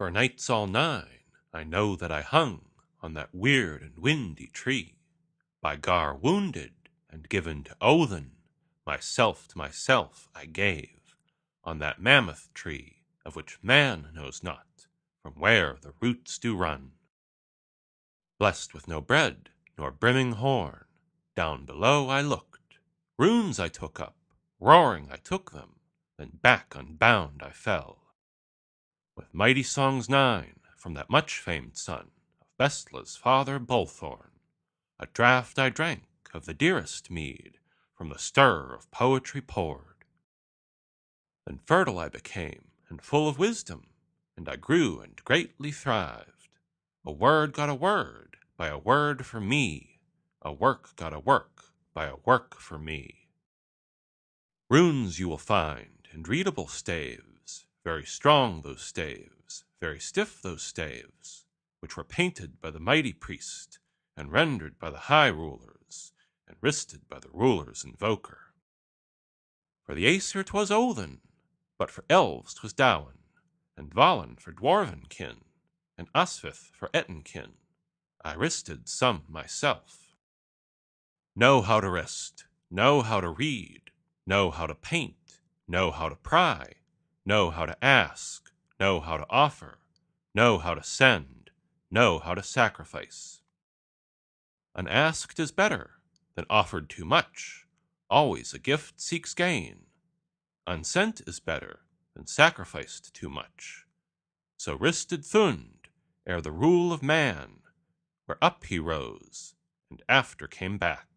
For nights all 9 I know that I hung on that weird and windy tree, by Gar wounded and given to Odin, myself to myself I gave, on that mammoth tree of which man knows not from where the roots do run. Blessed with no bread nor brimming horn, down below I looked, runes I took up, roaring I took them, then back unbound I fell. With mighty songs 9 from that much famed son of Bestla's father Bolthorn, a draught I drank of the dearest mead from the stir of poetry poured. Then fertile I became and full of wisdom, and I grew and greatly thrived. A word got a word by a word for me, a work got a work by a work for me. Runes you will find and readable staves, very strong those staves, very stiff those staves, which were painted by the mighty priest, and rendered by the high rulers, and wristed by the ruler's invoker. For the Aesir 'twas Odin, but for elves 'twas Dowan, and Valen for dwarven kin, and Osvith for Etten kin. I wristed some myself. Know how to wrist, know how to read, know how to paint, know how to pry, know how to ask, know how to offer, know how to send, know how to sacrifice. Unasked is better than offered too much, always a gift seeks gain. Unsent is better than sacrificed too much. So wristed Thund ere the rule of man, where up he rose, and after came back.